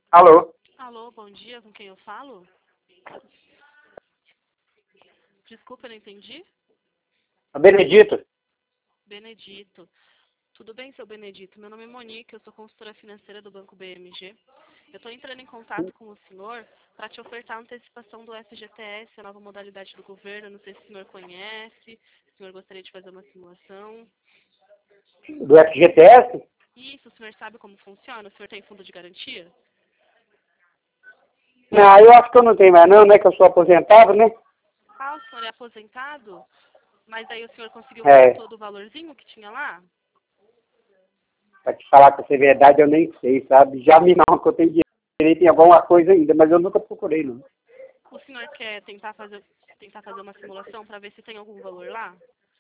Alô? Alô, bom dia, com quem eu falo? Desculpa, eu não entendi. Benedito. Benedito. Tudo bem, seu Benedito? Meu nome é Monique, eu sou consultora financeira do Banco BMG. Eu estou entrando em contato com o senhor para te ofertar a antecipação do FGTS, a nova modalidade do governo. Não sei se o senhor conhece, se o senhor gostaria de fazer uma simulação. Do FGTS? Isso, o senhor sabe como funciona? O senhor tem fundo de garantia? Não, eu acho que eu não tenho mais não, né? Que eu sou aposentado, né? Ah, o senhor é aposentado? Mas aí o senhor conseguiu É, pagar todo o valorzinho que tinha lá? pra te falar com essa verdade, eu nem sei, sabe? Já me não, que eu tenho direito em alguma coisa ainda, mas eu nunca procurei, não. O senhor quer tentar fazer uma simulação para ver se tem algum valor lá?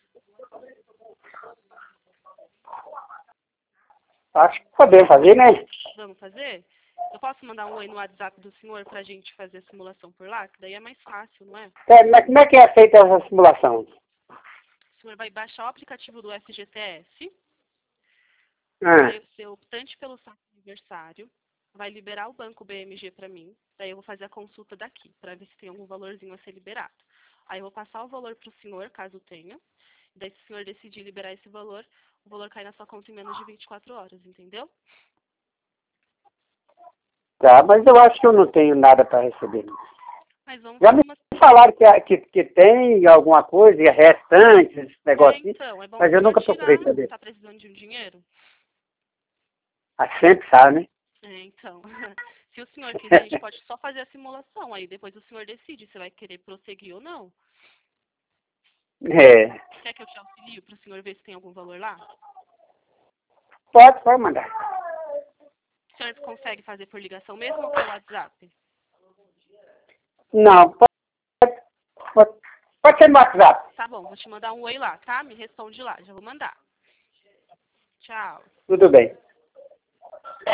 Acho que podemos fazer, né? Vamos fazer? Eu posso mandar um oi no WhatsApp do senhor para a gente fazer a simulação por lá? Que daí é mais fácil, não é? É, mas como é que é feita essa simulação? O senhor vai baixar o aplicativo do FGTS, Ah, vai ser optante pelo saque aniversário, vai liberar o banco BMG para mim, daí eu vou fazer a consulta daqui, para ver se tem algum valorzinho a ser liberado. Aí eu vou passar o valor para o senhor, caso tenha, daí se o senhor decidir liberar esse valor, o valor cai na sua conta em menos de 24 horas, entendeu? tá, mas eu acho que eu não tenho nada para receber. Mas vamos Já fazer me uma... falaram que tem alguma coisa, restante, esse negócio assim, Então, é bom o mas eu senhor nunca tirar, procurei saber. tá precisando de um dinheiro? Ah, sempre sabe, né? Então, se o senhor quiser, a gente pode só fazer a simulação, aí depois o senhor decide se vai querer prosseguir ou não. É, Quer que eu te auxilie para o senhor ver se tem algum valor lá? pode mandar. O senhor consegue fazer por ligação mesmo ou pelo WhatsApp? Não, pode, pode ser no WhatsApp. Tá bom, vou te mandar um oi lá, tá? Me responde lá, já vou mandar. Tchau. Tudo bem.